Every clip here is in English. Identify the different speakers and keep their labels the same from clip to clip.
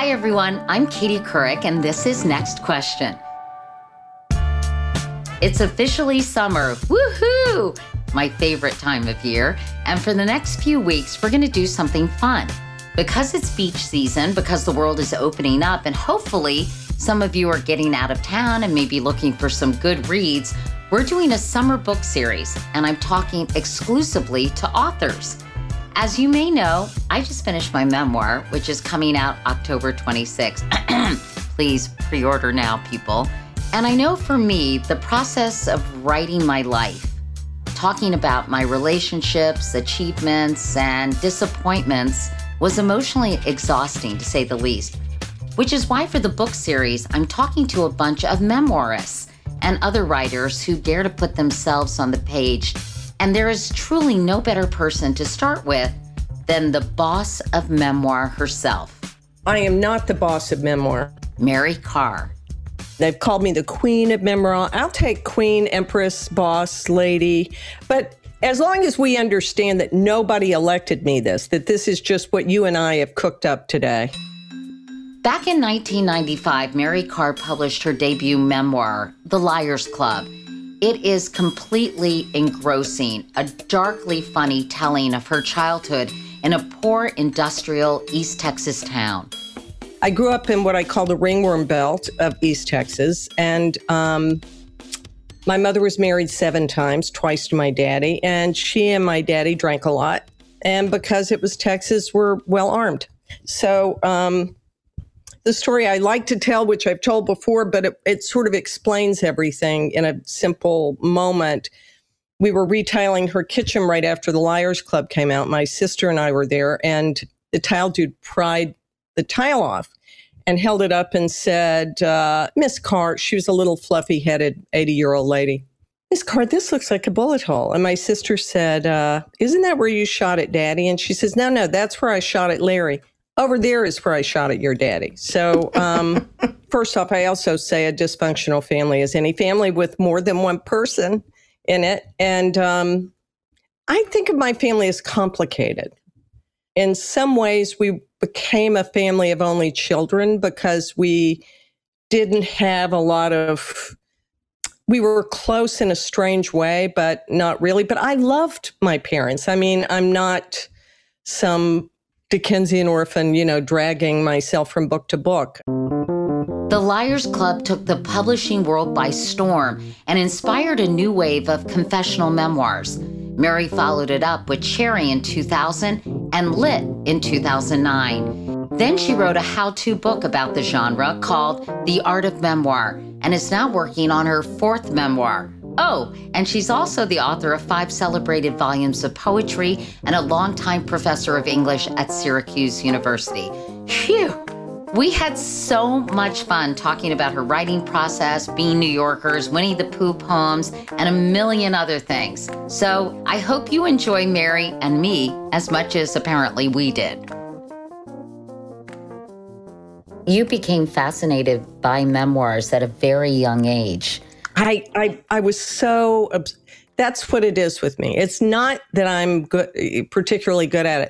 Speaker 1: Hi, everyone. I'm Katie Couric, and this is Next Question. It's officially summer. Woohoo! My favorite time of year. And for the next few weeks, we're going to do something fun. Because it's beach season, because the world is opening up, and hopefully some of you are getting out of town and maybe looking for some good reads, we're doing a summer book series, and I'm talking exclusively to authors. As you may know, I just finished my memoir, which is coming out October 26th. Please pre-order now, people. And I know for me, the process of writing my life, talking about my relationships, achievements, and disappointments was emotionally exhausting, to say the least. Which is why for the book series, I'm talking to a bunch of memoirists and other writers who dare to put themselves on the page. And there is truly no better person to start with than the boss of memoir herself.
Speaker 2: I am not the boss of memoir.
Speaker 1: Mary Karr.
Speaker 2: They've called me the queen of memoir. I'll take queen, empress, boss, lady. But as long as we understand that nobody elected me that this is just what you and I have cooked up today.
Speaker 1: Back in 1995, Mary Karr published her debut memoir, The Liars Club. It is completely engrossing, a darkly funny telling of her childhood in a poor industrial East Texas town.
Speaker 2: I grew up in what I call the ringworm belt of East Texas, and my mother was married 7 times, twice to my daddy, and she and my daddy drank a lot, and because it was Texas, we're well armed. So the story I like to tell, which I've told before, but it sort of explains everything in a simple moment. We were retailing her kitchen right after The Liars Club came out. My sister and I were there, and the tile dude pried the tile off and held it up and said, Miss Karr, she was a little fluffy-headed 80-year-old lady. Miss Karr, this looks like a bullet hole. And my sister said, isn't that where you shot at Daddy? And she says, no, that's where I shot at Larry. Over there is where I shot at your daddy. So first off, I also say a dysfunctional family is any family with more than one person in it. And I think of my family as complicated. In some ways, we became a family of only children because we didn't have a lot of, we were close in a strange way, but not really. But I loved my parents. I mean, I'm not some Dickensian orphan, dragging myself from book to book.
Speaker 1: The Liars Club took the publishing world by storm and inspired a new wave of confessional memoirs. Mary followed it up with Cherry in 2000 and Lit in 2009. Then she wrote a how-to book about the genre called The Art of Memoir and is now working on her 4th memoir. Oh, and she's also the author of 5 celebrated volumes of poetry and a longtime professor of English at Syracuse University. Phew! We had so much fun talking about her writing process, being New Yorkers, Winnie the Pooh poems, and a million other things. So I hope you enjoy Mary and me as much as apparently we did. You became fascinated by memoirs at a very young age.
Speaker 2: I was so, that's what it is with me. It's not that I'm particularly good at it.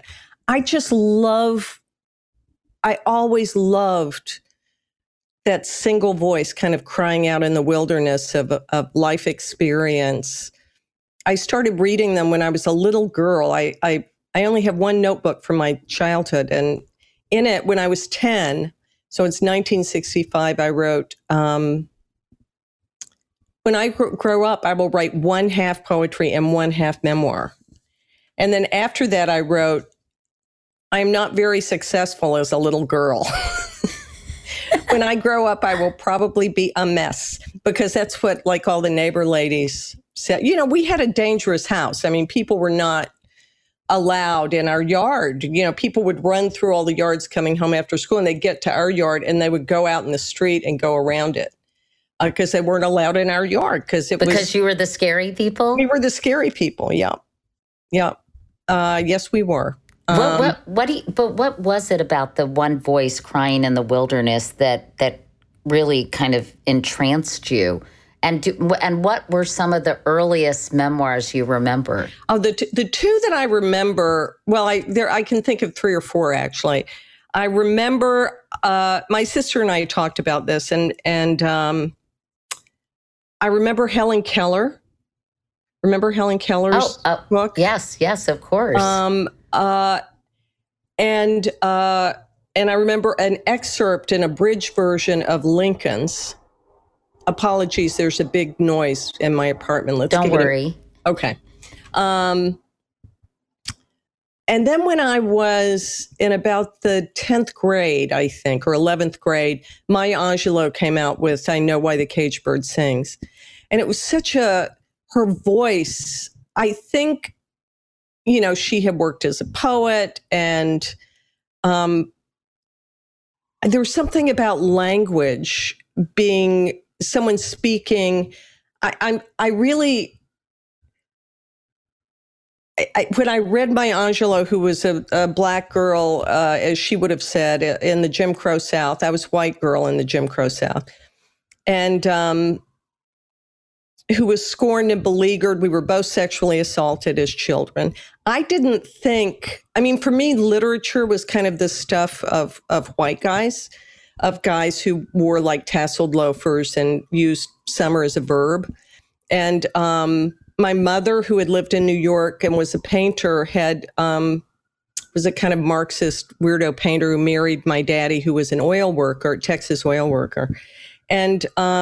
Speaker 2: I always loved that single voice kind of crying out in the wilderness of life experience. I started reading them when I was a little girl. I only have one notebook from my childhood, and in it, when I was 10, so it's 1965, I wrote, when I grow up, I will write 1/2 poetry and 1/2 memoir. And then after that, I wrote, I'm not very successful as a little girl. When I grow up, I will probably be a mess, because that's what all the neighbor ladies said. We had a dangerous house. I mean, people were not allowed in our yard. People would run through all the yards coming home after school, and they'd get to our yard and they would go out in the street and go around it. Because they weren't allowed in our yard. Because
Speaker 1: you were the scary people?
Speaker 2: We were the scary people, yeah. Yeah. Yes, we were.
Speaker 1: But what was it about the one voice crying in the wilderness that really kind of entranced you? And what were some of the earliest memoirs you remember?
Speaker 2: Oh, the two that I remember, well, I can think of 3 or 4 actually. I remember my sister and I talked about this, and I remember Helen Keller. Remember Helen Keller's book?
Speaker 1: Yes, of course.
Speaker 2: And I remember an excerpt, an abridged version of Lincoln's. Apologies, there's a big noise in my apartment.
Speaker 1: Don't worry.
Speaker 2: Okay. And then when I was in about the 10th grade, I think, or 11th grade, Maya Angelou came out with I Know Why the Caged Bird Sings. And it was her voice, I think, she had worked as a poet, and there was something about language being someone speaking. When I read Maya Angelou, who was a Black girl, as she would have said, in the Jim Crow South, I was a white girl in the Jim Crow South, and who was scorned and beleaguered. We were both sexually assaulted as children. I didn't think, for me, literature was kind of the stuff of white guys, of guys who wore like tasseled loafers and used summer as a verb. And my mother, who had lived in New York and was a painter, was a kind of Marxist weirdo painter who married my daddy, who was an oil worker, Texas oil worker. And,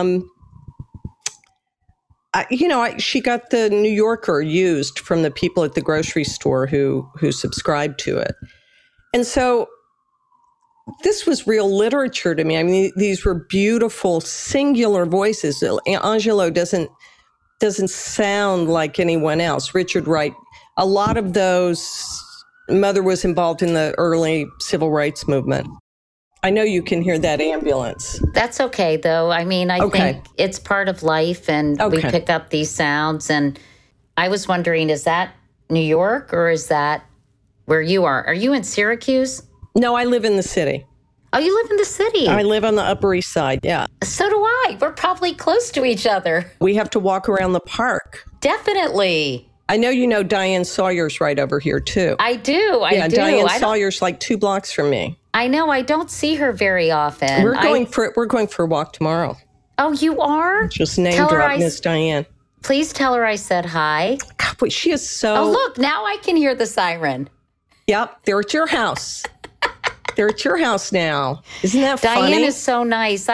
Speaker 2: she got the New Yorker used from the people at the grocery store who subscribed to it. And so this was real literature to me. These were beautiful, singular voices. Angelou doesn't sound like anyone else. Richard Wright, a lot of those, Mother was involved in the early civil rights movement. I know you can hear that ambulance.
Speaker 1: That's okay, though. I think it's part of life, and we pick up these sounds. And I was wondering, is that New York, or is that where you are? Are you in Syracuse?
Speaker 2: No, I live in the city.
Speaker 1: Oh, you live in the city?
Speaker 2: I live on the Upper East Side, yeah.
Speaker 1: So do I. We're probably close to each other.
Speaker 2: We have to walk around the park.
Speaker 1: Definitely.
Speaker 2: I know Diane Sawyer's right over here, too.
Speaker 1: I do.
Speaker 2: Diane Sawyer's like 2 blocks from me.
Speaker 1: I know. I don't see her very often.
Speaker 2: We're going for a walk tomorrow.
Speaker 1: Oh, you are?
Speaker 2: Just name drop Miss Diane.
Speaker 1: Please tell her I said hi.
Speaker 2: God, but she is so...
Speaker 1: Oh, look, now I can hear the siren.
Speaker 2: Yep, they're at your house. They're at your house now. Isn't that funny?
Speaker 1: Diane is so nice.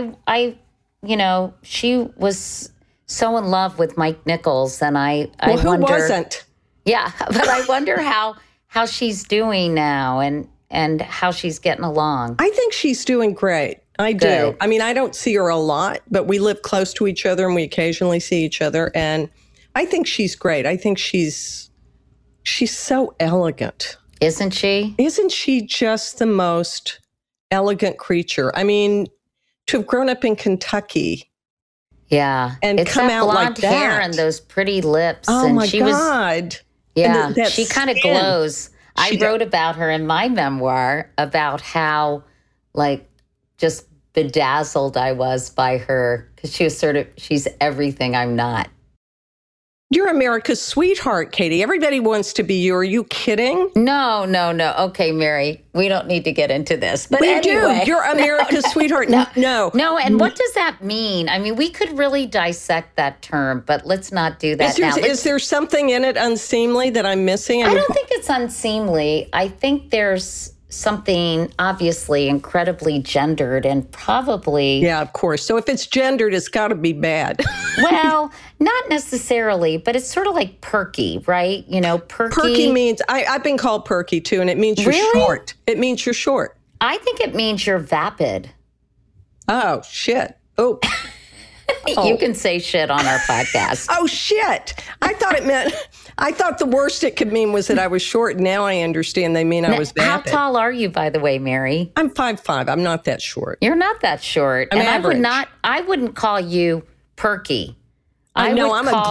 Speaker 1: She was so in love with Mike Nichols, and I wonder...
Speaker 2: who wasn't?
Speaker 1: Yeah, but I wonder how she's doing now and how she's getting along.
Speaker 2: I think she's doing great. I do.
Speaker 1: Good.
Speaker 2: I don't see her a lot, but we live close to each other and we occasionally see each other. And I think she's great. I think she's so elegant.
Speaker 1: Isn't she?
Speaker 2: Isn't she just the most elegant creature? To have grown up in Kentucky.
Speaker 1: Yeah.
Speaker 2: And
Speaker 1: it's
Speaker 2: come out like that.
Speaker 1: Blonde hair and those pretty lips.
Speaker 2: Oh,
Speaker 1: and
Speaker 2: my
Speaker 1: she
Speaker 2: God.
Speaker 1: Yeah, she kind of glows. I wrote about her in my memoir about how, just bedazzled I was by her, because she was she's everything I'm not.
Speaker 2: You're America's sweetheart, Katie. Everybody wants to be you. Are you kidding?
Speaker 1: No. Okay, Mary, we don't need to get into this. But anyway,
Speaker 2: do. You're America's sweetheart. No.
Speaker 1: And what does that mean? We could really dissect that term, but let's not do that now.
Speaker 2: Is there something in it unseemly that I'm missing?
Speaker 1: I don't think it's unseemly. I think there's something obviously incredibly gendered and probably...
Speaker 2: Yeah, of course. So if it's gendered, it's got to be bad.
Speaker 1: Well, not necessarily, but it's sort of like perky, right? Perky.
Speaker 2: Perky means... I've been called perky, too, and it means you're short. It means you're short.
Speaker 1: I think it means you're vapid.
Speaker 2: Oh, shit. Oh.
Speaker 1: You can say shit on our podcast.
Speaker 2: Oh, shit. I thought the worst it could mean was that I was short. Now I understand they mean I was vapid.
Speaker 1: How tall are you, by the way, Mary?
Speaker 2: I'm 5'5". I'm not that short.
Speaker 1: You're not that short.
Speaker 2: I'm average.
Speaker 1: I wouldn't call you perky.
Speaker 2: I am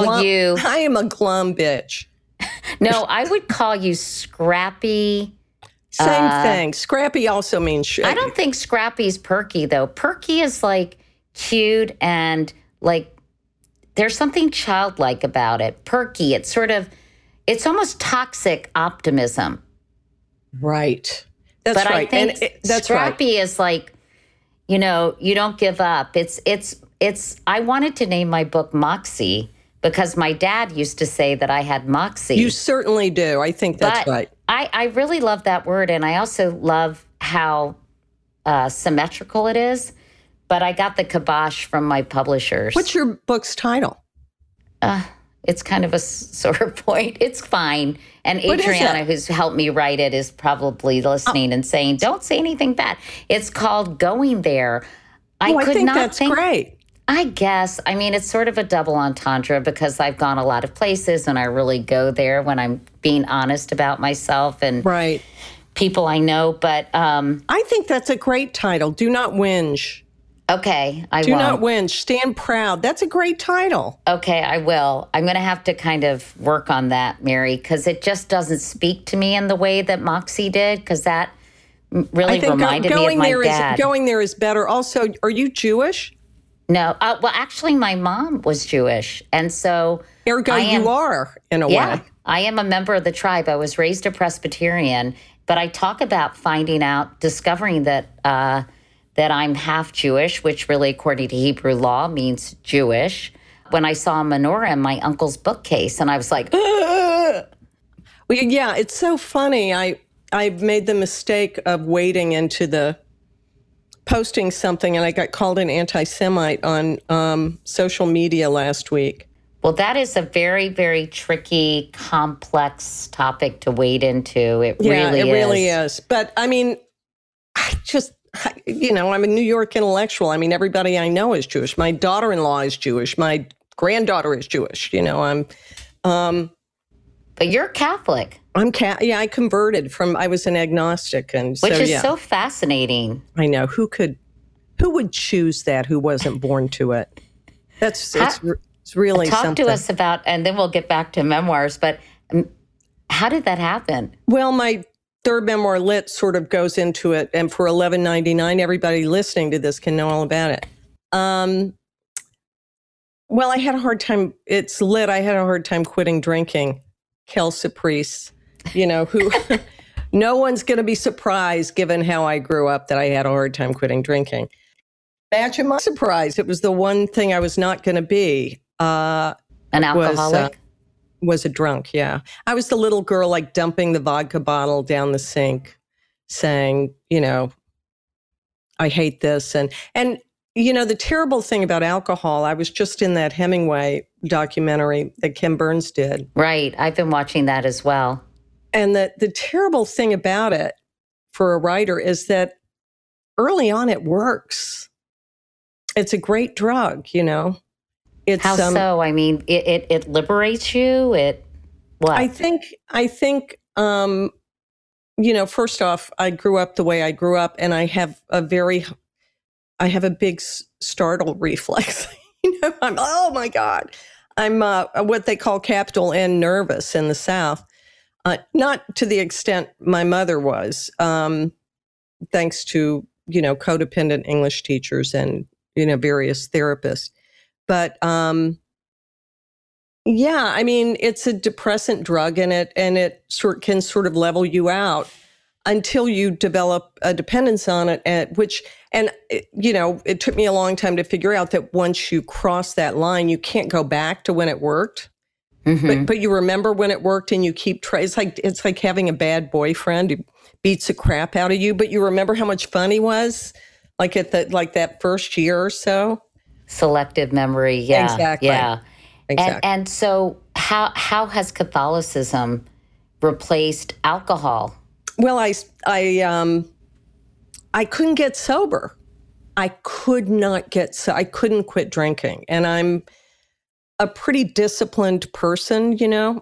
Speaker 2: a glum bitch.
Speaker 1: No, I would call you scrappy.
Speaker 2: Same thing. Scrappy also means shit.
Speaker 1: I don't think scrappy's perky, though. Perky is cute and there's something childlike about it. Perky, it's almost toxic optimism.
Speaker 2: Right. That's
Speaker 1: but
Speaker 2: right.
Speaker 1: I think scrappy is like, you don't give up. I wanted to name my book Moxie because my dad used to say that I had moxie.
Speaker 2: You certainly do. I think that's right.
Speaker 1: I really love that word. And I also love how symmetrical it is. But I got the kibosh from my publishers.
Speaker 2: What's your book's title?
Speaker 1: It's kind of a sore point. It's fine. And Adriana, who's helped me write it, is probably listening and saying, don't say anything bad. It's called Going There.
Speaker 2: I think that's great.
Speaker 1: I guess. I mean, it's sort of a double entendre because I've gone a lot of places and I really go there when I'm being honest about myself and people I know. But
Speaker 2: I think that's a great title. Do not whinge.
Speaker 1: Okay, I
Speaker 2: Do
Speaker 1: won't.
Speaker 2: not whinge. Stand proud. That's a great title.
Speaker 1: Okay, I will. I'm going to have to kind of work on that, Mary, because it just doesn't speak to me in the way that Moxie did, because that really reminded me of my dad.
Speaker 2: Going There is better. Also, are you Jewish?
Speaker 1: No. Well, actually, my mom was Jewish, and so...
Speaker 2: Ergo, you are, in a way.
Speaker 1: I am a member of the tribe. I was raised a Presbyterian, but I talk about discovering that I'm half Jewish, which really, according to Hebrew law, means Jewish. When I saw a menorah in my uncle's bookcase, and I was like,
Speaker 2: well, yeah, it's so funny. I made the mistake of wading into posting something, and I got called an anti-Semite on social media last week.
Speaker 1: Well, that is a very, very tricky, complex topic to wade into. It really is.
Speaker 2: But I mean, I'm a New York intellectual. I mean, everybody I know is Jewish. My daughter-in-law is Jewish. My granddaughter is Jewish.
Speaker 1: But you're Catholic.
Speaker 2: I converted I was an agnostic.
Speaker 1: Which is so fascinating.
Speaker 2: I know. Who would choose that who wasn't born to it? It's really something.
Speaker 1: Talk to us about, and then we'll get back to memoirs, but how did that happen?
Speaker 2: Well, my third memoir, Lit, sort of goes into it, and for $11.99, everybody listening to this can know all about it. Well, I had a hard time. It's Lit. I had a hard time quitting drinking. Kel Caprice, who no one's going to be surprised given how I grew up that I had a hard time quitting drinking. Imagine my surprise. It was the one thing I was not going to be.
Speaker 1: An alcoholic?
Speaker 2: Was a drunk, yeah. I was the little girl like dumping the vodka bottle down the sink saying, I hate this. And the terrible thing about alcohol, I was just in that Hemingway documentary that Ken Burns did.
Speaker 1: Right. I've been watching that as well.
Speaker 2: And the terrible thing about it for a writer is that early on it works. It's a great drug, It's,
Speaker 1: how so? I mean, it liberates you. What?
Speaker 2: I think, first off, I grew up the way I grew up, and I have a big startle reflex. I'm, oh my God. I'm what they call capital N nervous in the South. Not to the extent my mother was, thanks to, codependent English teachers and, various therapists. But it's a depressant drug, and it can sort of level you out until you develop a dependence on it. It took me a long time to figure out that once you cross that line, you can't go back to when it worked. Mm-hmm. But you remember when it worked, and you keep trying. It's like having a bad boyfriend who beats the crap out of you, but you remember how much fun he was, like that first year or so.
Speaker 1: Selective memory, yeah.
Speaker 2: Exactly.
Speaker 1: Yeah.
Speaker 2: Exactly.
Speaker 1: And so how has Catholicism replaced alcohol?
Speaker 2: Well, I couldn't get sober. I couldn't quit drinking. And I'm a pretty disciplined person,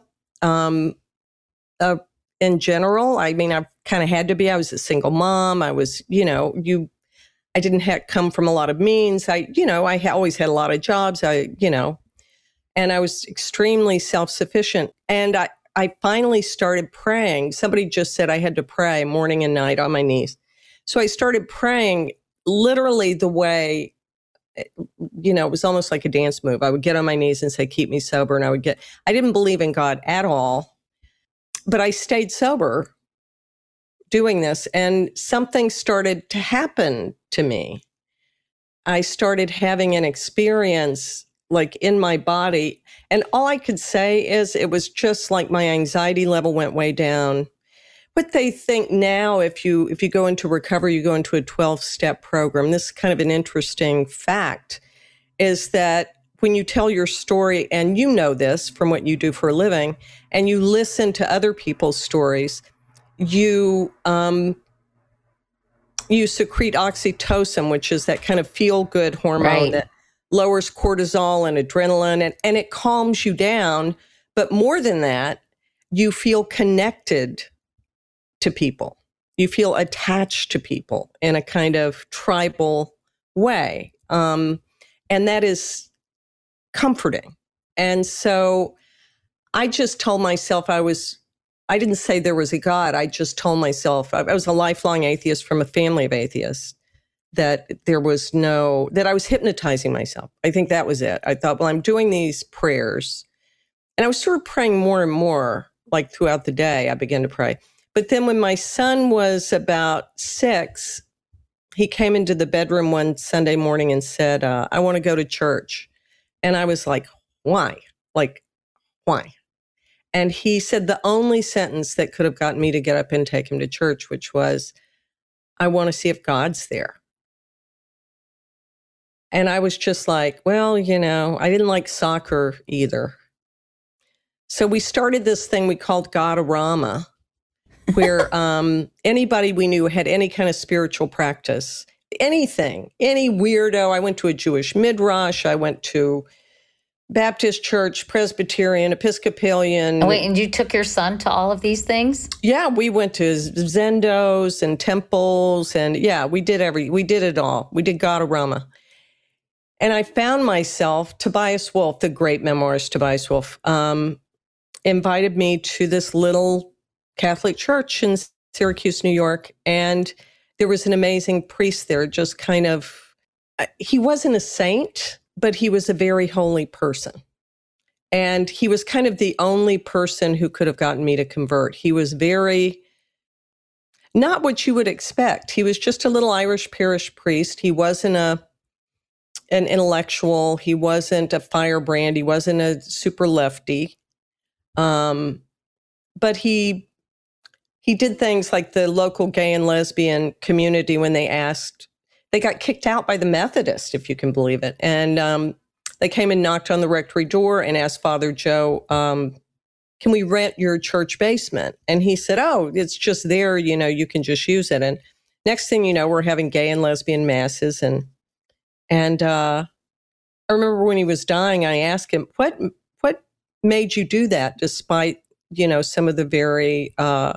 Speaker 2: in general. I mean, I've kind of had to be. I was a single mom. I was, I didn't come from a lot of means. I always had a lot of jobs. And I was extremely self-sufficient. And I finally started praying. Somebody just said I had to pray morning and night on my knees. So I started praying literally the way, it was almost like a dance move. I would get on my knees and say, keep me sober. And I didn't believe in God at all, but I stayed sober doing this, and something started to happen to me. I started having an experience like in my body. And all I could say is it was just like my anxiety level went way down. What they think now, if you go into recovery, you go into a 12-step program. This is kind of an interesting fact, is that when you tell your story, and you know this from what you do for a living, and you listen to other people's stories, you secrete oxytocin, which is that kind of feel-good hormone that lowers cortisol and adrenaline, and it calms you down. But more than that, you feel connected to people. You feel attached to people in a kind of tribal way. And that is comforting. And so I just told myself I didn't say there was a God. I just told myself, I was a lifelong atheist from a family of atheists, that that I was hypnotizing myself. I think that was it. I thought, well, I'm doing these prayers. And I was sort of praying more and more, like throughout the day, I began to pray. But then when my son was about 6, he came into the bedroom one Sunday morning and said, I want to go to church. And I was like, why? Like, why? And he said the only sentence that could have gotten me to get up and take him to church, which was, I want to see if God's there. And I was just like, well, I didn't like soccer either. So we started this thing we called God-orama, where anybody we knew had any kind of spiritual practice, anything, any weirdo. I went to a Jewish midrash. I went to Baptist church, Presbyterian, Episcopalian.
Speaker 1: Wait, and you took your son to all of these things?
Speaker 2: Yeah, we went to zendos and temples, and we did it all. We did God-orama. And I found myself, Tobias Wolff, the great memoirist Tobias Wolff, invited me to this little Catholic church in Syracuse, New York. And there was an amazing priest there, just kind of, he wasn't a saint, but he was a very holy person. And he was kind of the only person who could have gotten me to convert. He was very, not what you would expect. He was just a little Irish parish priest. He wasn't an intellectual. He wasn't a firebrand. He wasn't a super lefty. But he did things like the local gay and lesbian community, when they got kicked out by the Methodists, if you can believe it. And they came and knocked on the rectory door and asked Father Joe, can we rent your church basement? And he said, oh, it's just there, you can just use it. And next thing you know, we're having gay and lesbian masses. And I remember when he was dying, I asked him, what made you do that, despite, some of the very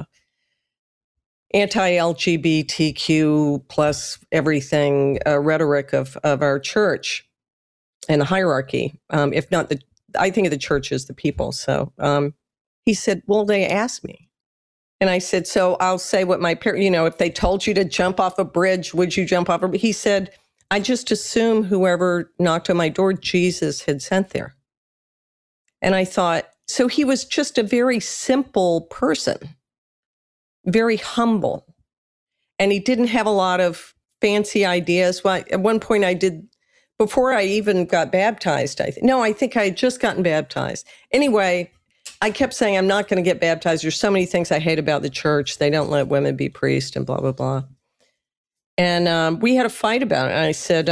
Speaker 2: anti-LGBTQ plus everything rhetoric of our church and the hierarchy. If not I think of the church as the people. So he said, well, they asked me. And I said, so I'll say what my parents, if they told you to jump off a bridge, would you jump off? He said, I just assume whoever knocked on my door, Jesus had sent there. And I thought, so he was just a very simple person, very humble. And he didn't have a lot of fancy ideas. Well, at one point before I even got baptized, I think I had just gotten baptized. Anyway, I kept saying, I'm not going to get baptized. There's so many things I hate about the church. They don't let women be priests and blah, blah, blah. And we had a fight about it. And I said,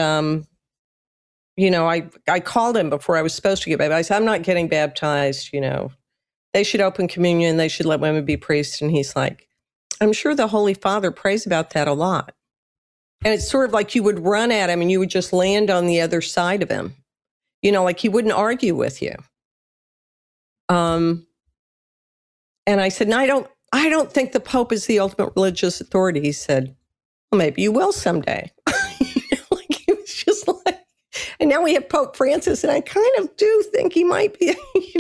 Speaker 2: I called him before I was supposed to get baptized. I said, I'm not getting baptized. They should open communion. They should let women be priests. And he's like, I'm sure the Holy Father prays about that a lot. And it's sort of like you would run at him and you would just land on the other side of him. Like he wouldn't argue with you. And I said, no, I don't think the Pope is the ultimate religious authority. He said, well, maybe you will someday. Like he was just like, and now we have Pope Francis, and I kind of do think he might be.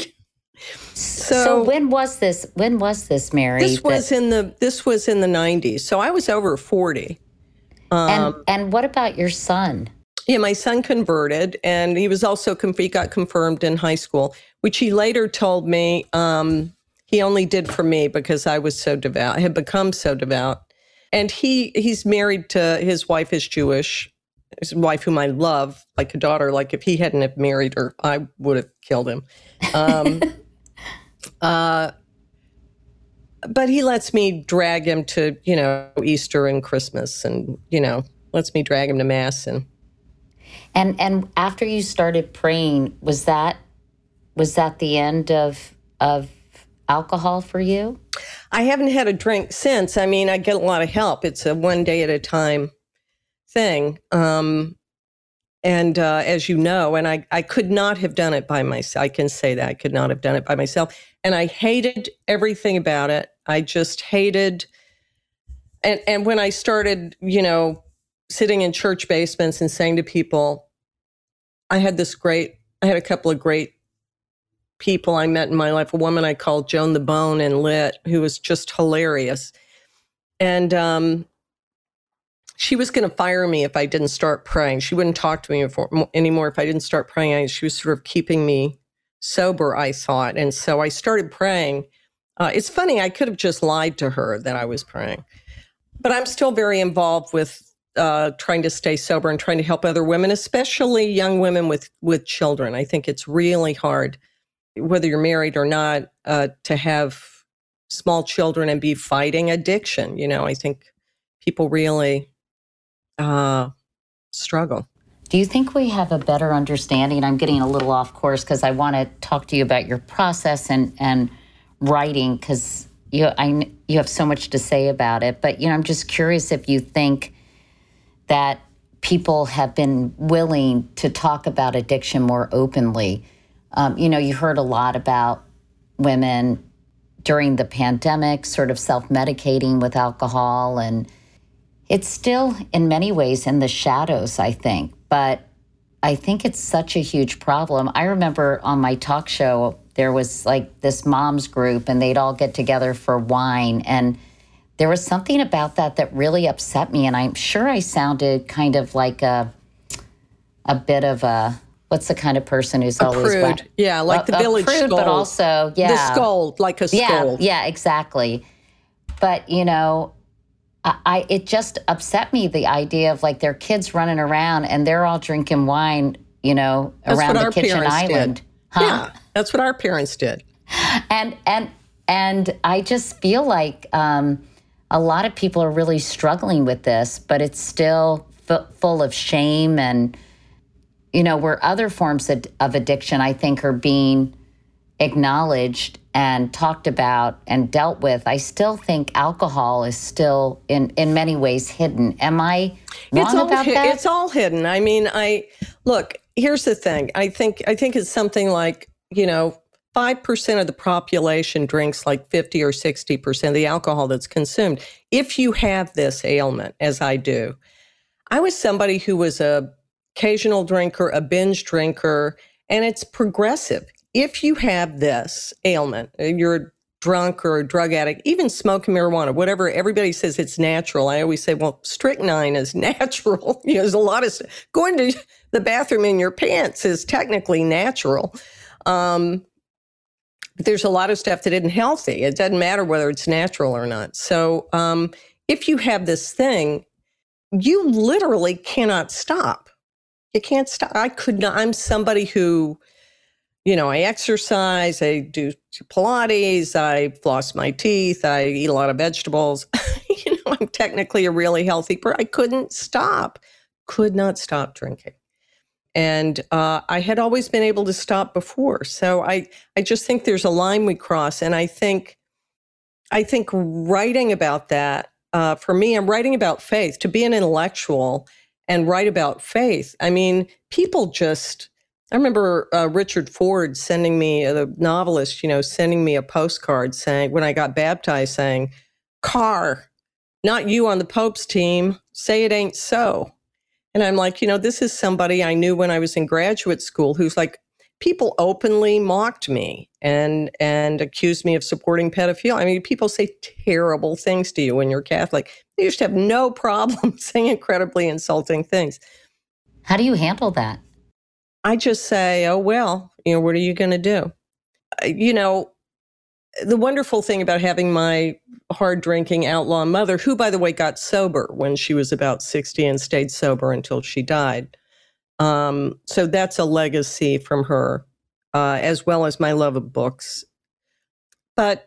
Speaker 1: So when was this? When was this, Mary?
Speaker 2: This was in the 90s. So I was over 40.
Speaker 1: And what about your son?
Speaker 2: Yeah, my son converted, and he was also he got confirmed in high school, which he later told me he only did for me because I was so devout. I had become so devout. And he's married to, his wife is Jewish, his wife whom I love like a daughter. Like if he hadn't have married her, I would have killed him. But he lets me drag him to, Easter and Christmas, and, lets me drag him to Mass.
Speaker 1: And after you started praying, was that the end of alcohol for you?
Speaker 2: I haven't had a drink since. I mean, I get a lot of help. It's a one day at a time thing. And as you know, and I could not have done it by myself. I can say that I could not have done it by myself. And I hated everything about it. I just hated. And when I started, sitting in church basements and saying to people, I had a couple of great people I met in my life. A woman I called Joan the Bone in Lit, who was just hilarious. And she was going to fire me if I didn't start praying. She wouldn't talk to me anymore if I didn't start praying. She was sort of keeping me sober, I thought. And so I started praying. It's funny, I could have just lied to her that I was praying. But I'm still very involved with trying to stay sober and trying to help other women, especially young women with children. I think it's really hard, whether you're married or not, to have small children and be fighting addiction. I think people really struggle.
Speaker 1: Do you think we have a better understanding? I'm getting a little off course because I want to talk to you about your process and writing, because you have so much to say about it. But I'm just curious if you think that people have been willing to talk about addiction more openly. You heard a lot about women during the pandemic sort of self-medicating with alcohol, and it's still in many ways in the shadows, I think. But I think it's such a huge problem. I remember on my talk show, there was like this moms group, and they'd all get together for wine. And there was something about that really upset me. And I'm sure I sounded kind of like a bit of a, what's the kind of person who's always
Speaker 2: prude? Yeah, like the village
Speaker 1: prude,
Speaker 2: scold.
Speaker 1: But also, yeah,
Speaker 2: the scold, like a scold.
Speaker 1: Yeah, exactly. But it just upset me, the idea of like their kids running around and they're all drinking wine, around the kitchen island.
Speaker 2: Did. Huh? Yeah, that's what our parents did.
Speaker 1: And I just feel like a lot of people are really struggling with this, but it's still full of shame. And, where other forms of addiction, I think, are being acknowledged and talked about and dealt with, I still think alcohol is still in many ways hidden. Am I wrong about that?
Speaker 2: It's all hidden. I mean, look, here's the thing. I think it's something like, 5% of the population drinks like 50 or 60% of the alcohol that's consumed. If you have this ailment, as I do, I was somebody who was a occasional drinker, a binge drinker, and it's progressive. If you have this ailment, you're a drunk or a drug addict, even smoking marijuana, whatever, everybody says it's natural. I always say, well, strychnine is natural. There's a lot of stuff. Going to the bathroom in your pants is technically natural. But there's a lot of stuff that isn't healthy. It doesn't matter whether it's natural or not. So if you have this thing, you literally cannot stop. You can't stop. I could not. I'm somebody who, I exercise, I do Pilates, I floss my teeth, I eat a lot of vegetables. I'm technically a really healthy person. I could not stop drinking. And I had always been able to stop before. So I just think there's a line we cross. And I think writing about that, for me, I'm writing about faith. To be an intellectual and write about faith, I mean, I remember Richard Ford sending me, the novelist, sending me a postcard saying, when I got baptized, saying, "Carr, not you on the Pope's team, say it ain't so." And I'm like, this is somebody I knew when I was in graduate school who's like, people openly mocked me and accused me of supporting pedophilia. I mean, people say terrible things to you when you're Catholic. You just have no problem saying incredibly insulting things.
Speaker 1: How do you handle that?
Speaker 2: I just say, oh, well, what are you going to do? the wonderful thing about having my hard drinking outlaw mother, who, by the way, got sober when she was about 60 and stayed sober until she died. So that's a legacy from her, as well as my love of books. But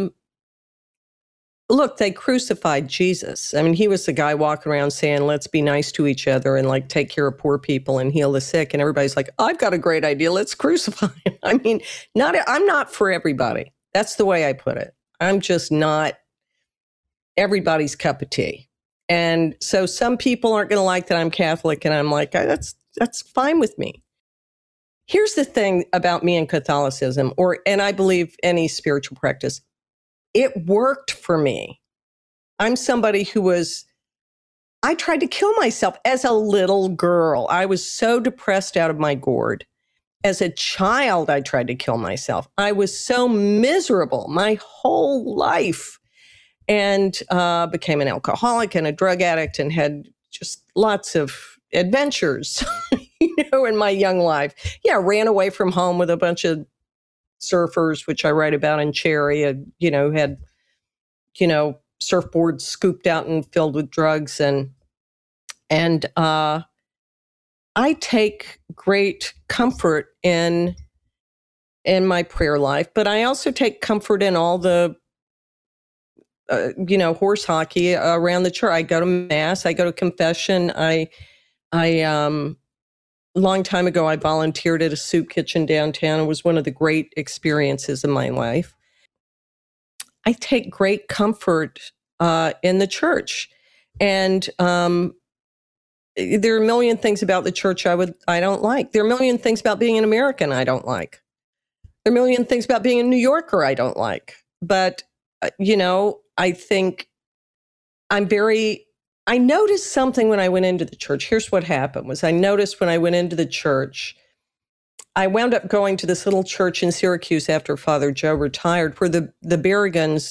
Speaker 2: look, they crucified Jesus. I mean, he was the guy walking around saying, let's be nice to each other and like take care of poor people and heal the sick. And everybody's like, I've got a great idea. Let's crucify him. I mean, I'm not for everybody. That's the way I put it. I'm just not everybody's cup of tea. And so some people aren't going to like that I'm Catholic. And I'm like, that's fine with me. Here's the thing about me and Catholicism, and I believe any spiritual practice. It worked for me. I'm somebody I tried to kill myself as a little girl. I was so depressed out of my gourd. As a child, I tried to kill myself. I was so miserable my whole life, and became an alcoholic and a drug addict and had just lots of adventures, in my young life. Yeah, ran away from home with a bunch of surfers, which I write about in Cherry, had surfboards scooped out and filled with drugs. And I take great comfort in my prayer life, but I also take comfort in all the, horse hockey around the church. I go to mass, I go to confession. A long time ago, I volunteered at a soup kitchen downtown. It was one of the great experiences of my life. I take great comfort in the church. And there are a million things about the church I don't like. There are a million things about being an American I don't like. There are a million things about being a New Yorker I don't like. But, I think I noticed something when I went into the church. Here's what happened was I noticed when I went into the church, I wound up going to this little church in Syracuse after Father Joe retired, where the Berrigans,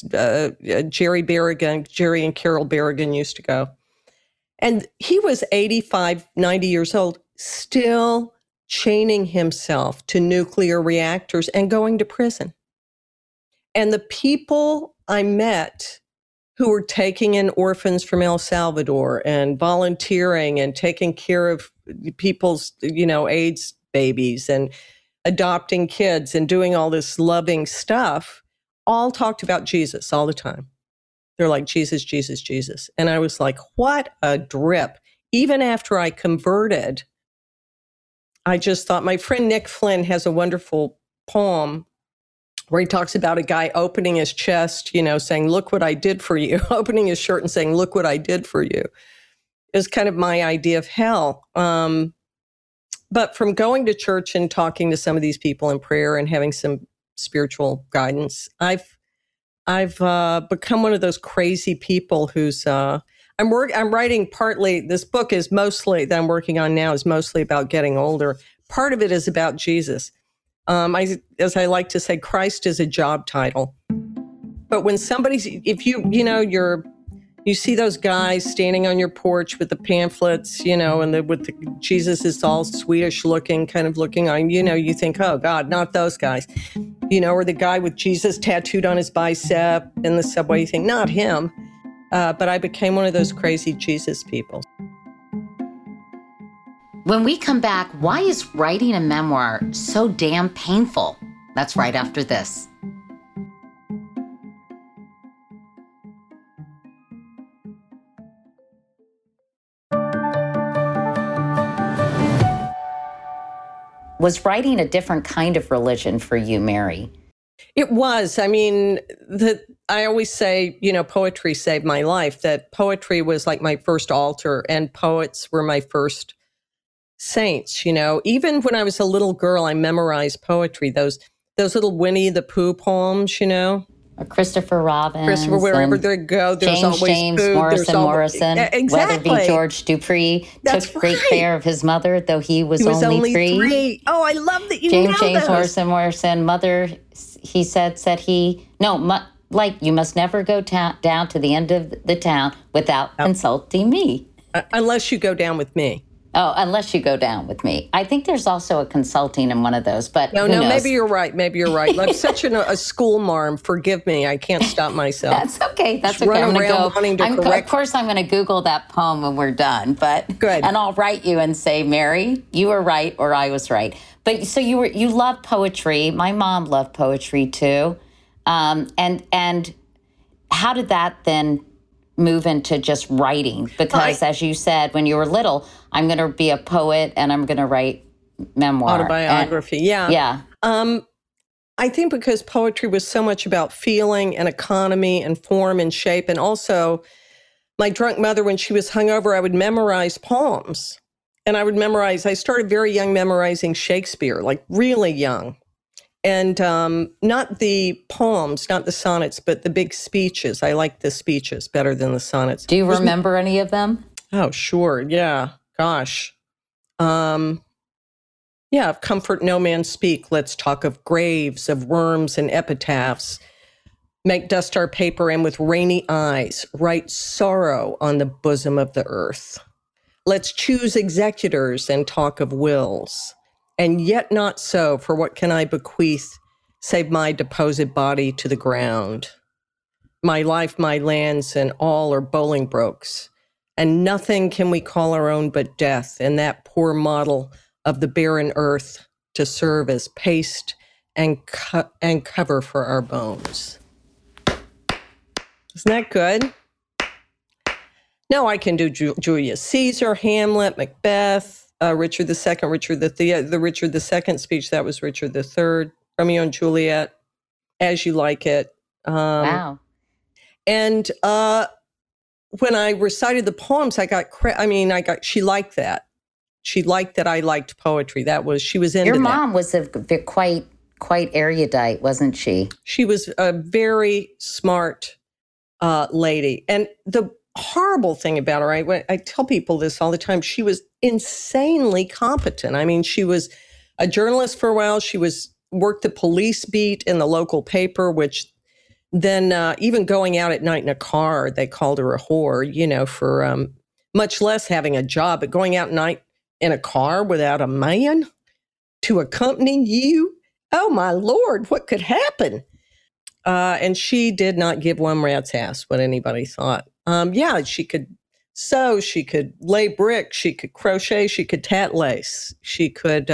Speaker 2: Jerry and Carol Berrigan used to go. And he was 85, 90 years old, still chaining himself to nuclear reactors and going to prison. And the people I met who were taking in orphans from El Salvador and volunteering and taking care of people's, AIDS babies and adopting kids and doing all this loving stuff, all talked about Jesus all the time. They're like, Jesus, Jesus, Jesus. And I was like, what a drip. Even after I converted, I just thought, my friend Nick Flynn has a wonderful poem where he talks about a guy opening his chest, saying, look what I did for you, opening his shirt and saying, look what I did for you. It was kind of my idea of hell. But from going to church and talking to some of these people in prayer and having some spiritual guidance, I've become one of those crazy people who's, I'm writing partly, this book is mostly, that I'm working on now, is mostly about getting older. Part of it is about Jesus. As I like to say, Christ is a job title. But when if you see those guys standing on your porch with the pamphlets, and Jesus is all Swedish looking, kind of looking on, you think, oh God, not those guys, or the guy with Jesus tattooed on his bicep in the subway, you think, not him. But I became one of those crazy Jesus people.
Speaker 1: When we come back, why is writing a memoir so damn painful? That's right after this. Was writing a different kind of religion for you, Mary?
Speaker 2: It was. I mean, I always say, poetry saved my life, that poetry was like my first altar and poets were my first saints. Even when I was a little girl, I memorized poetry, those little Winnie the Pooh poems,
Speaker 1: Or Christopher Robin.
Speaker 2: Christopher, wherever they go, there's always
Speaker 1: James
Speaker 2: food.
Speaker 1: Morrison.
Speaker 2: Exactly.
Speaker 1: Weatherby George Dupree took great care of his mother, though he was only three.
Speaker 2: Oh, I love that you
Speaker 1: know
Speaker 2: those.
Speaker 1: James Morrison, mother, he said you must never go down to the end of the town without consulting me.
Speaker 2: Unless you go down with me.
Speaker 1: Oh, unless you go down with me. I think there's also a consulting in one of those, but
Speaker 2: no,
Speaker 1: who knows?
Speaker 2: maybe you're right. Maybe you're right. I'm such a school marm. Forgive me. I can't stop myself.
Speaker 1: That's okay. That's okay.
Speaker 2: I'm going to go.
Speaker 1: Of course, I'm going to Google that poem when we're done. But
Speaker 2: good.
Speaker 1: And I'll write you and say, Mary, you were right, or I was right. But so you love poetry. My mom loved poetry too. And how did that then move into just writing? Because as you said, when you were little, I'm going to be a poet and I'm going to write memoir.
Speaker 2: Autobiography. Yeah. I think because poetry was so much about feeling and economy and form and shape. And also my drunk mother, when she was hungover, I would memorize poems. And I started very young memorizing Shakespeare, like really young. And not the poems, not the sonnets, but the big speeches. I like the speeches better than the sonnets.
Speaker 1: Do you remember any of them?
Speaker 2: Oh, sure. Yeah. Gosh. Yeah. Of comfort no man speak. Let's talk of graves, of worms and epitaphs. Make dust our paper and with rainy eyes write sorrow on the bosom of the earth. Let's choose executors and talk of wills. And yet not so, for what can I bequeath, save my deposed body to the ground? My life, my lands, and all are Bolingbroke's, and nothing can we call our own but death, and that poor model of the barren earth to serve as paste and cover for our bones. Isn't that good? No, I can do Julius Caesar, Hamlet, Macbeth, Richard II, the Richard II speech, that was Richard III, Romeo and Juliet, As You Like It.
Speaker 1: Wow.
Speaker 2: And when I recited the poems, she liked that. She liked that I liked poetry. She was into that.
Speaker 1: Your mom was quite erudite, wasn't she?
Speaker 2: She was a very smart lady. And the horrible thing about her, I tell people this all the time, she was insanely competent. I mean, she was a journalist for a while. She worked the police beat in the local paper, which then even going out at night in a car, they called her a whore, for much less having a job, but going out at night in a car without a man to accompany you. Oh my Lord, what could happen? And she did not give one rat's ass what anybody thought. She could sew, she could lay brick, she could crochet, she could tat lace, she took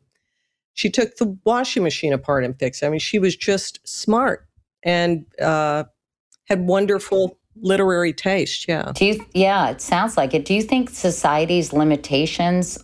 Speaker 2: the washing machine apart and fixed it. I mean, she was just smart and had wonderful literary taste. Yeah.
Speaker 1: It sounds like it. Do you think society's limitations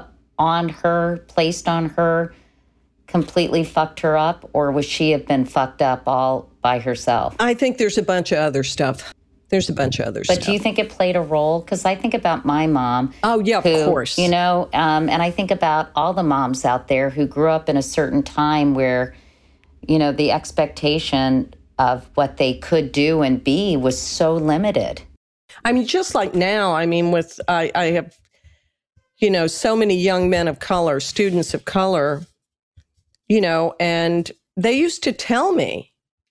Speaker 1: placed on her completely fucked her up, or would she have been fucked up all by herself?
Speaker 2: I think there's a bunch of other stuff. But
Speaker 1: do you think it played a role? Because I think about my mom.
Speaker 2: Oh, yeah, of course.
Speaker 1: And I think about all the moms out there who grew up in a certain time where, the expectation of what they could do and be was so limited.
Speaker 2: I mean, just like now, I have, so many young men of color, students of color, and they used to tell me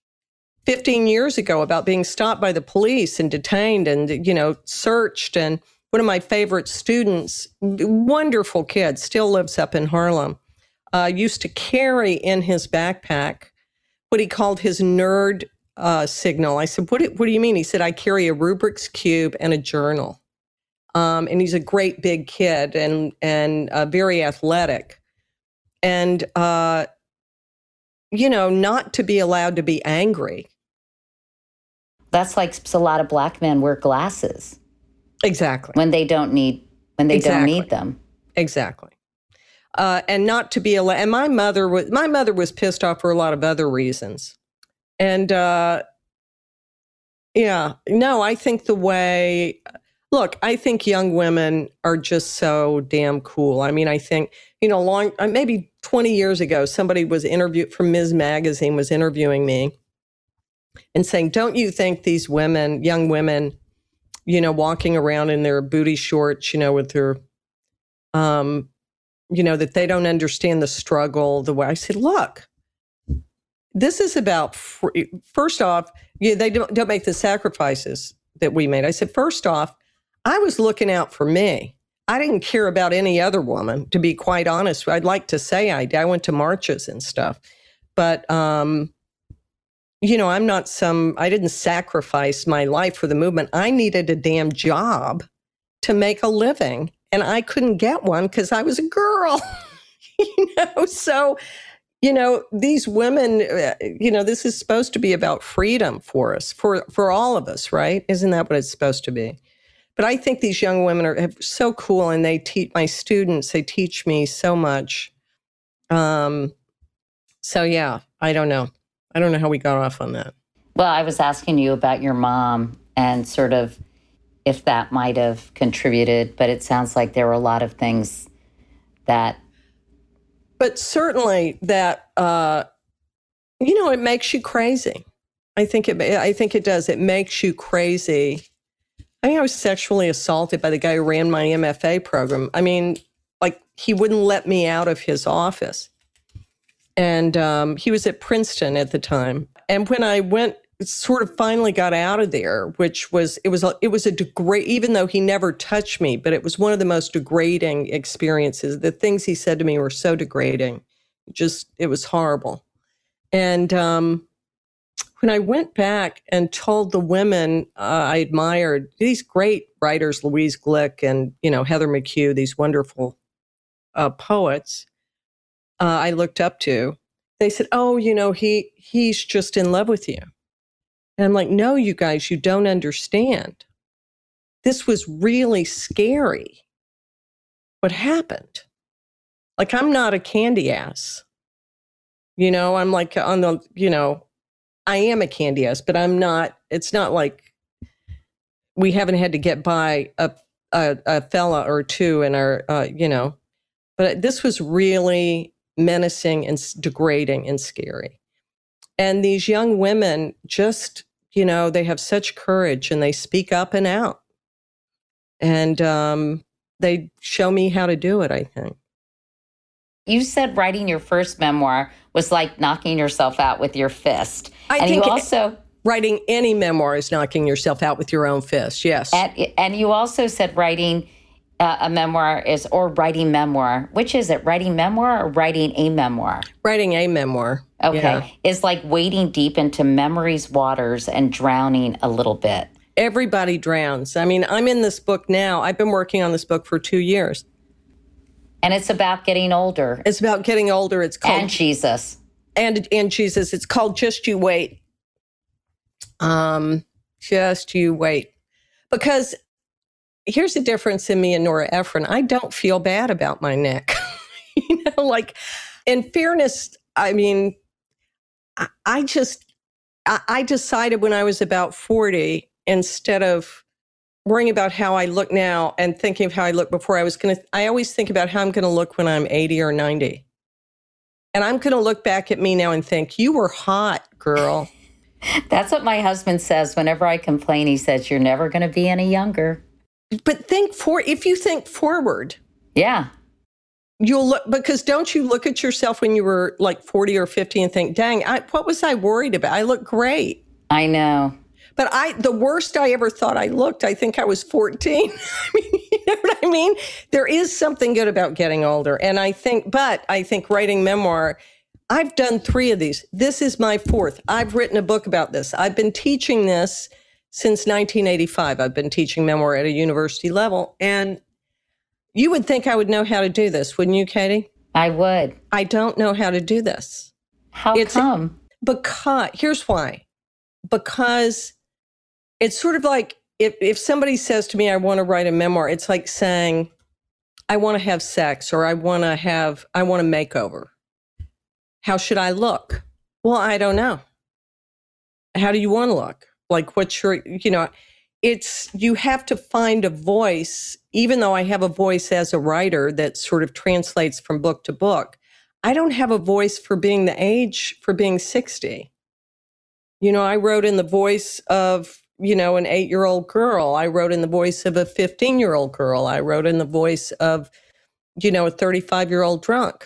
Speaker 2: 15 years ago about being stopped by the police and detained and, searched. And one of my favorite students, wonderful kid, still lives up in Harlem, used to carry in his backpack what he called his nerd signal. I said, what do you mean? He said, I carry a Rubik's Cube and a journal. And he's a great big kid and very athletic. And, not to be allowed to be angry.
Speaker 1: That's like a lot of black men wear glasses.
Speaker 2: Exactly.
Speaker 1: When they don't need them.
Speaker 2: Exactly. And not to be allowed. And my mother was pissed off for a lot of other reasons. And I think I think young women are just so damn cool. I mean, I think, maybe 20 years ago, somebody was interviewed from Ms. Magazine was interviewing me and saying, don't you think these women, young women, walking around in their booty shorts, with their, that they don't understand the struggle the way. I said, look, this is about, first off, they don't make the sacrifices that we made. I said, first off, I was looking out for me. I didn't care about any other woman, to be quite honest. I'd like to say I did. I went to marches and stuff. But, you know, I didn't sacrifice my life for the movement. I needed a damn job to make a living. And I couldn't get one because I was a girl. So, these women, this is supposed to be about freedom for us, for all of us, right? Isn't that what it's supposed to be? But I think these young women are so cool, and they teach my students, they teach me so much. So yeah, I don't know. I don't know how we got off on that.
Speaker 1: Well, I was asking you about your mom and sort of if that might have contributed, but it sounds like there were a lot of things that.
Speaker 2: But certainly that, it makes you crazy. I think it does. It makes you crazy. I think I was sexually assaulted by the guy who ran my MFA program. I mean, like, he wouldn't let me out of his office. And he was at Princeton at the time. And when I sort of finally got out of there, it was a degrade, even though he never touched me, but it was one of the most degrading experiences. The things he said to me were so degrading. It was horrible. And when I went back and told the women I admired, these great writers, Louise Glick and, Heather McHugh, these wonderful poets I looked up to, they said, oh, he's just in love with you. And I'm like, no, you guys, you don't understand. This was really scary. What happened? Like, I'm not a candy ass. I'm like I am a candy ass, but I'm not. It's not like we haven't had to get by a fella or two in our, But this was really menacing and degrading and scary. And these young women just, they have such courage and they speak up and out. And they show me how to do it, I think.
Speaker 1: You said writing your first memoir was like knocking yourself out with your fist.
Speaker 2: Writing any memoir is knocking yourself out with your own fist, yes.
Speaker 1: And you also said writing a memoir or writing memoir. Which is it, writing memoir or writing a memoir?
Speaker 2: Writing a memoir.
Speaker 1: Okay.
Speaker 2: Yeah.
Speaker 1: It's like wading deep into memory's waters and drowning a little bit.
Speaker 2: Everybody drowns. I mean, I'm in this book now. I've been working on this book for 2 years.
Speaker 1: And it's about getting older.
Speaker 2: It's about getting older. It's called...
Speaker 1: And Jesus.
Speaker 2: And Jesus. It's called Just You Wait. Just You Wait. Because here's the difference in me and Nora Ephron. I don't feel bad about my neck. Like, in fairness, I mean, I decided when I was about 40, instead of worrying about how I look now and thinking of how I looked before, I always think about how I'm going to look when I'm 80 or 90. And I'm going to look back at me now and think, you were hot, girl.
Speaker 1: That's what my husband says whenever I complain. He says, you're never going to be any younger.
Speaker 2: But if you think forward.
Speaker 1: Yeah.
Speaker 2: You'll look, because don't you look at yourself when you were like 40 or 50 and think, dang, what was I worried about? I look great.
Speaker 1: I know.
Speaker 2: But the worst I ever thought I looked, I think I was 14. I mean, you know what I mean? There is something good about getting older. And I think writing memoir, I've done 3 of these. This is my 4th. I've written a book about this. I've been teaching this since 1985. I've been teaching memoir at a university level. And you would think I would know how to do this, wouldn't you, Katie?
Speaker 1: I would.
Speaker 2: I don't know how to do this.
Speaker 1: How come?
Speaker 2: Here's why. Because it's sort of like if somebody says to me, I want to write a memoir, it's like saying, I want to have sex, or I want a makeover. How should I look? Well, I don't know. How do you want to look? Like, what's your, you have to find a voice, even though I have a voice as a writer that sort of translates from book to book. I don't have a voice for being 60. I wrote in the voice of, an 8-year-old girl. I wrote in the voice of a 15-year-old girl. I wrote in the voice of, a 35-year-old drunk.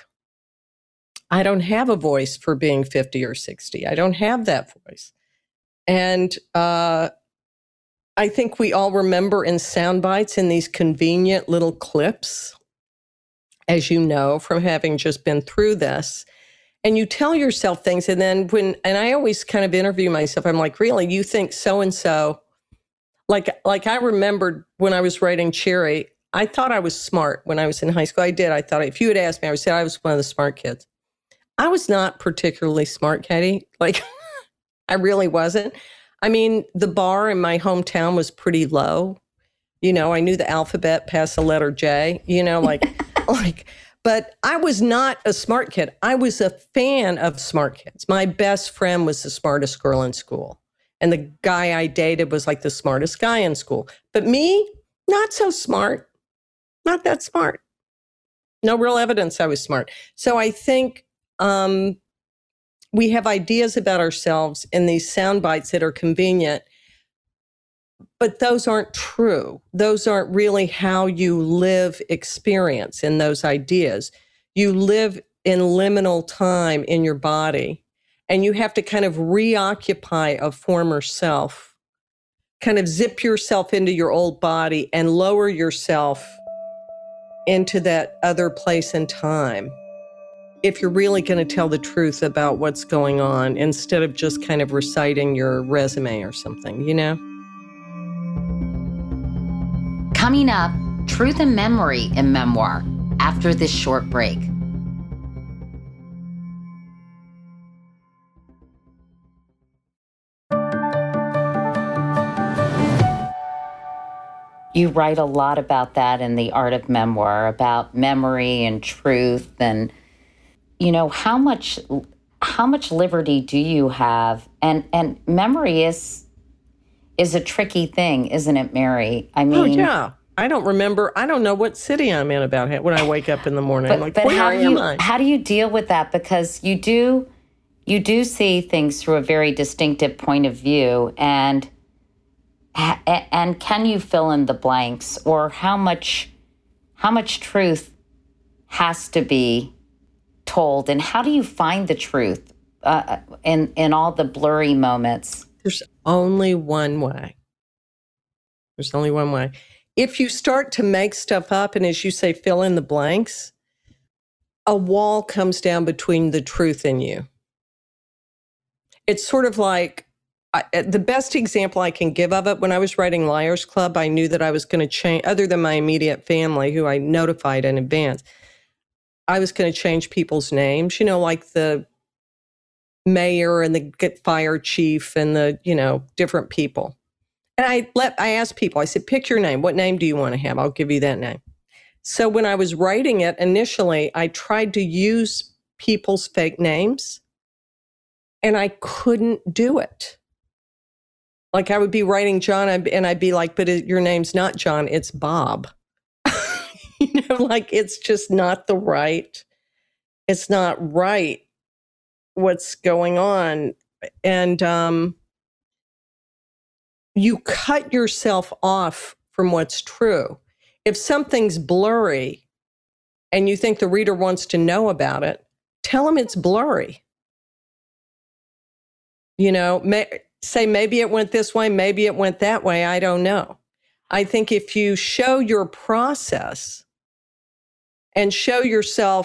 Speaker 2: I don't have a voice for being 50 or 60. I don't have that voice. And I think we all remember in sound bites in these convenient little clips, as you know, from having just been through this. And you tell yourself things. And then and I always kind of interview myself. I'm like, really, you think so-and-so, like I remembered when I was writing Cherry, I thought I was smart when I was in high school. I did. I thought if you had asked me, I would say I was one of the smart kids. I was not particularly smart, Katie. Like, I really wasn't. I mean, the bar in my hometown was pretty low. You know, I knew the alphabet past the letter J, you know, but I was not a smart kid. I was a fan of smart kids. My best friend was the smartest girl in school. And the guy I dated was like the smartest guy in school. But me, not so smart. Not that smart. No real evidence I was smart. So I think we have ideas about ourselves in these sound bites that are convenient, but those aren't true. Those aren't really how you live experience in those ideas. You live in liminal time in your body, and you have to kind of reoccupy a former self, kind of zip yourself into your old body and lower yourself into that other place and time, if you're really going to tell the truth about what's going on, instead of just kind of reciting your resume or something, you know?
Speaker 1: Coming up, truth and memory in memoir after this short break. You write a lot about that in The Art of Memoir, about memory and truth, and you know, how much liberty do you have? And memory is a tricky thing, isn't it, Mary? I mean,
Speaker 2: oh yeah, I don't remember. I don't know what city I'm in about when I wake up in the morning. I'm like, where am I?
Speaker 1: How do you deal with that? Because you do see things through a very distinctive point of view, and can you fill in the blanks, or how much truth has to be told, and how do you find the truth in all the blurry moments?
Speaker 2: There's only one way. There's only one way. If you start to make stuff up, and as you say, fill in the blanks, a wall comes down between the truth and you. It's sort of like, the best example I can give of it, when I was writing Liars Club, I knew that I was going to change, other than my immediate family, who I notified in advance, I was going to change people's names, you know, like the mayor and the fire chief and the, you know, different people. And I asked people, I said, pick your name. What name do you want to have? I'll give you that name. So when I was writing it initially, I tried to use people's fake names, and I couldn't do it. Like, I would be writing John, and I'd be like, but your name's not John, it's Bob. You know, like, it's just not it's not right what's going on. And you cut yourself off from what's true. If something's blurry and you think the reader wants to know about it, tell them it's blurry. You know, say maybe it went this way, maybe it went that way, I don't know. I think if you show your process and show your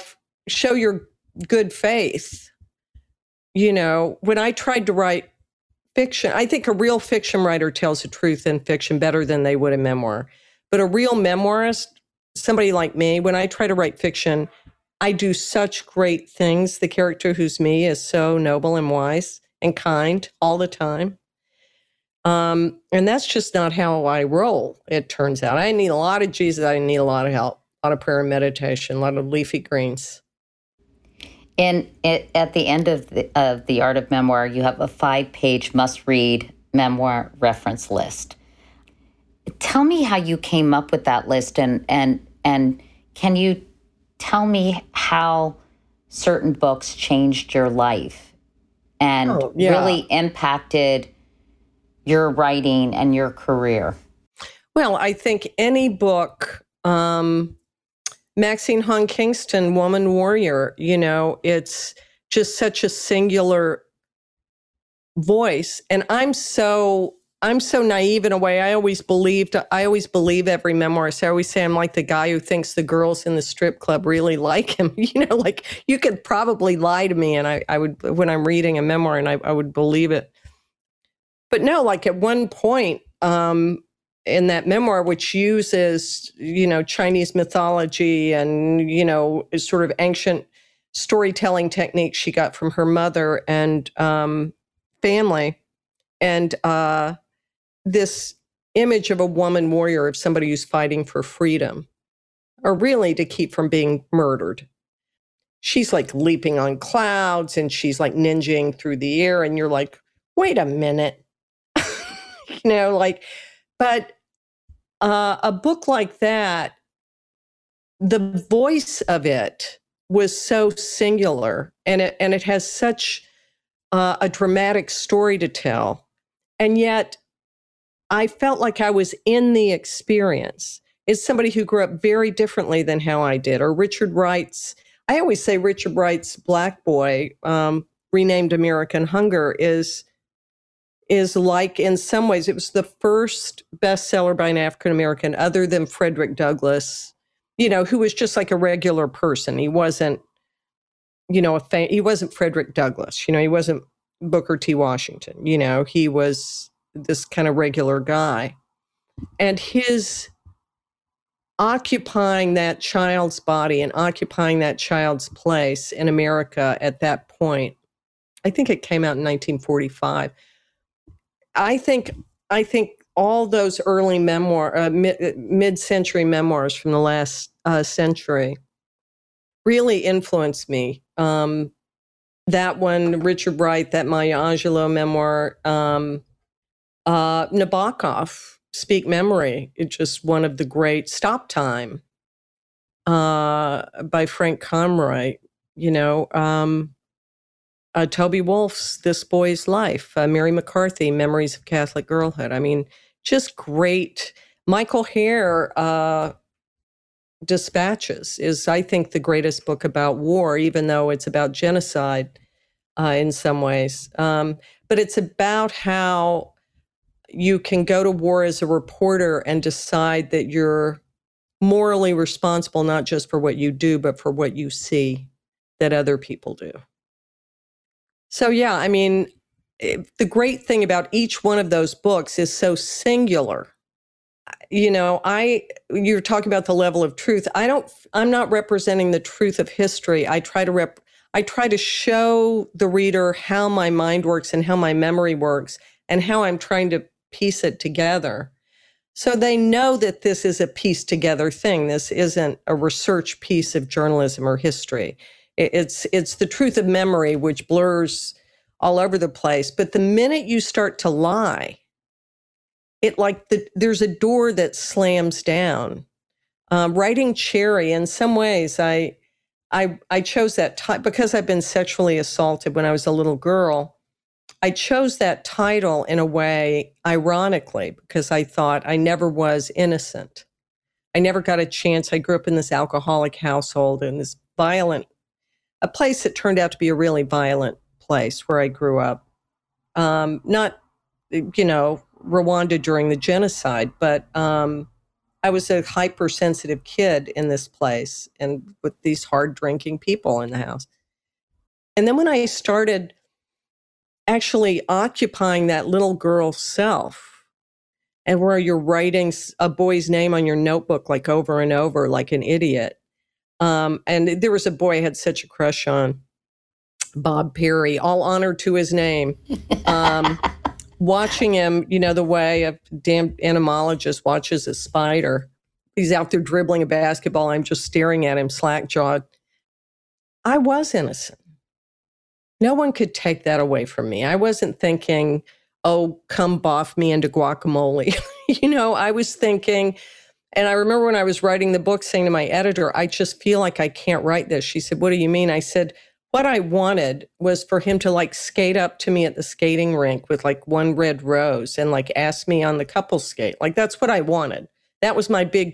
Speaker 2: good faith, you know, when I tried to write fiction, I think a real fiction writer tells the truth in fiction better than they would in memoir. But a real memoirist, somebody like me, when I try to write fiction, I do such great things. The character who's me is so noble and wise and kind all the time. And that's just not how I roll, it turns out. I need a lot of Jesus. I need a lot of help, a lot of prayer and meditation, a lot of leafy greens.
Speaker 1: And at the end of the Art of Memoir, you have a 5-page must-read memoir reference list. Tell me how you came up with that list, and can you tell me how certain books changed your life and really impacted your writing and your career?
Speaker 2: Well, I think any book, Maxine Hong Kingston, Woman Warrior, you know, it's just such a singular voice. And I'm so I'm so naive in a way. I always believe every memoirist. I always say I'm like the guy who thinks the girls in the strip club really like him. Like you could probably lie to me and I would, when I'm reading a memoir, and I would believe it. But no, like at one point in that memoir, which uses, Chinese mythology and, sort of ancient storytelling techniques she got from her mother and family. And this image of a woman warrior, of somebody who's fighting for freedom, or really to keep from being murdered. She's like leaping on clouds and she's like ninjing through the air. And you're like, wait a minute. But a book like that, the voice of it was so singular, and it has such a dramatic story to tell. And yet I felt like I was in the experience. It's somebody who grew up very differently than how I did. Or Richard Wright's, I always say Richard Wright's Black Boy, renamed American Hunger, is like, in some ways, it was the first bestseller by an African-American other than Frederick Douglass, who was just like a regular person. He wasn't, he wasn't Frederick Douglass, he wasn't Booker T. Washington, he was this kind of regular guy. And his occupying that child's body and occupying that child's place in America at that point, I think it came out in 1945. I think all those early mid-century memoirs from the last century really influenced me. That one, Richard Wright, that Maya Angelou memoir, Nabokov, Speak Memory, it's just one of the great, Stop Time, by Frank Conroy, Toby Wolfe's This Boy's Life, Mary McCarthy, Memories of Catholic Girlhood. I mean, just great. Michael Hare, Dispatches is, I think, the greatest book about war, even though it's about genocide in some ways. But it's about how you can go to war as a reporter and decide that you're morally responsible, not just for what you do, but for what you see that other people do. So, yeah, I mean, the great thing about each one of those books is so singular. You're talking about the level of truth. I'm not representing the truth of history. I try to show the reader how my mind works and how my memory works and how I'm trying to piece it together. So they know that this is a pieced together thing. This isn't a research piece of journalism or history. It's the truth of memory, which blurs all over the place. But the minute you start to lie, there's a door that slams down. Writing Cherry, in some ways, I chose that title because I've been sexually assaulted when I was a little girl. I chose that title in a way, ironically, because I thought I never was innocent. I never got a chance. I grew up in this alcoholic household in this a place that turned out to be a really violent place where I grew up. Not, Rwanda during the genocide, but I was a hypersensitive kid in this place and with these hard drinking people in the house. And then when I started actually occupying that little girl self, and where you're writing a boy's name on your notebook like over and over like an idiot. And there was a boy I had such a crush on, Bob Perry, all honor to his name. Watching him, the way a damn entomologist watches a spider. He's out there dribbling a basketball. I'm just staring at him slack-jawed. I was innocent. No one could take that away from me. I wasn't thinking, oh, come boff me into guacamole. I was thinking, and I remember when I was writing the book saying to my editor, I just feel like I can't write this. She said, what do you mean? I said, what I wanted was for him to skate up to me at the skating rink with one red rose and ask me on the couple skate. That's what I wanted. That was my big,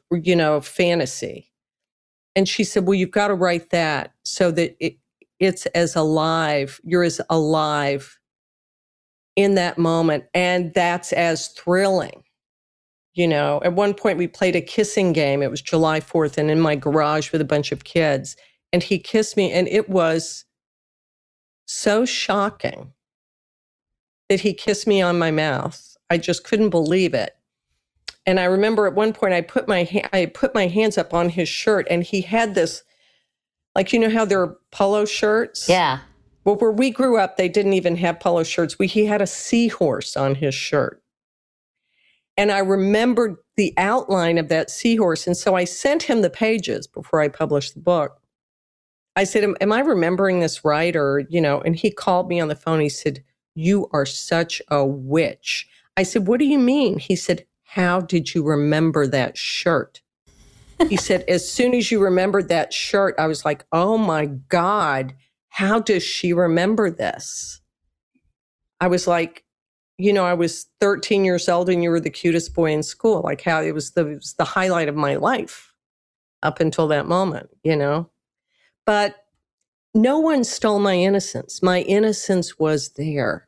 Speaker 2: fantasy. And she said, well, you've got to write that so that it's as alive. You're as alive in that moment. And that's as thrilling. At one point we played a kissing game. It was July 4th and in my garage with a bunch of kids. And he kissed me, and it was so shocking that he kissed me on my mouth. I just couldn't believe it. And I remember at one point I put my hands up on his shirt, and he had this, like, how there are polo shirts?
Speaker 1: Yeah.
Speaker 2: Well, where we grew up, they didn't even have polo shirts. He had a seahorse on his shirt. And I remembered the outline of that seahorse. And so I sent him the pages before I published the book. I said, am I remembering this right? Or, and he called me on the phone. He said, "You are such a witch." I said, "What do you mean?" He said, "How did you remember that shirt?" He said, "As soon as you remembered that shirt," I was like, "Oh my God, how does she remember this?" I was like, I was 13 years old and you were the cutest boy in school. Like, how it was the highlight of my life up until that moment, But no one stole my innocence. My innocence was there,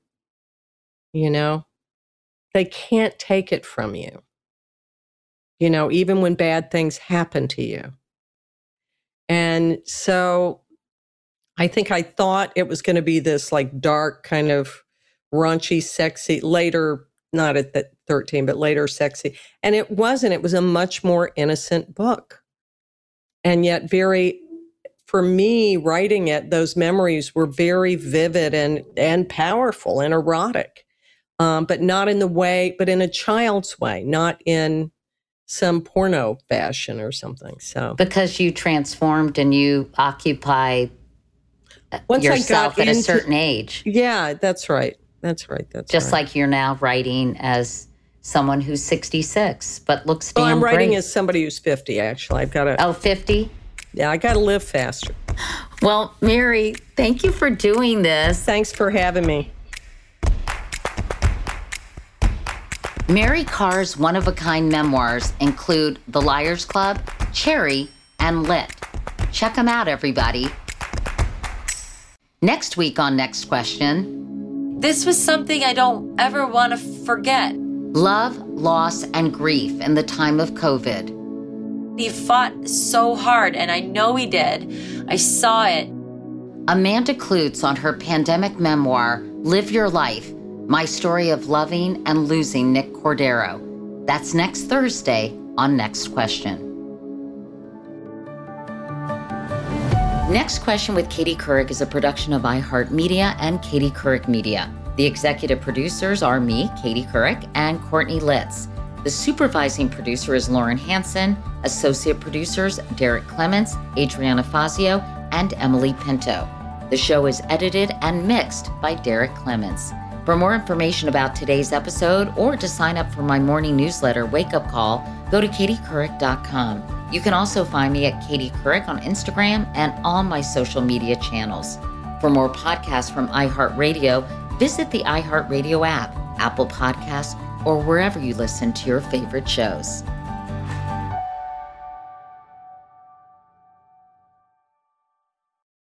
Speaker 2: They can't take it from you, even when bad things happen to you. And so I think I thought it was going to be this like dark kind of raunchy, sexy, later, not at the 13, but later sexy. And it wasn't. It was a much more innocent book. And yet for me, writing it, those memories were very vivid and powerful and erotic, but not in the way, but in a child's way, not in some porno fashion or something. So
Speaker 1: because you transformed and you occupied yourself at a certain age.
Speaker 2: Yeah, that's right.
Speaker 1: Just like you're now writing as someone who's 66, but looks damn
Speaker 2: great. I'm writing
Speaker 1: great.
Speaker 2: As somebody who's 50, actually. I've got to...
Speaker 1: Oh, 50?
Speaker 2: Yeah, I got to live faster.
Speaker 1: Well, Mary, thank you for doing this.
Speaker 2: Thanks for having me.
Speaker 1: Mary Karr's one-of-a-kind memoirs include The Liars Club, Cherry, and Lit. Check them out, everybody. Next week on Next Question.
Speaker 3: This was something I don't ever want to forget.
Speaker 1: Love, loss, and grief in the time of COVID.
Speaker 3: He fought so hard, and I know he did. I saw it.
Speaker 1: Amanda Kloots on her pandemic memoir, Live Your Life, My Story of Loving and Losing Nick Cordero. That's next Thursday on Next Question. Next Question with Katie Couric is a production of iHeartMedia and Katie Couric Media. The executive producers are me, Katie Couric, and Courtney Litz. The supervising producer is Lauren Hansen. Associate producers, Derek Clements, Adriana Fazio, and Emily Pinto. The show is edited and mixed by Derek Clements. For more information about today's episode or to sign up for my morning newsletter, Wake Up Call, go to katiecouric.com. You can also find me at Katie Couric on Instagram and all my social media channels. For more podcasts from iHeartRadio, visit the iHeartRadio app, Apple Podcasts, or wherever you listen to your favorite shows.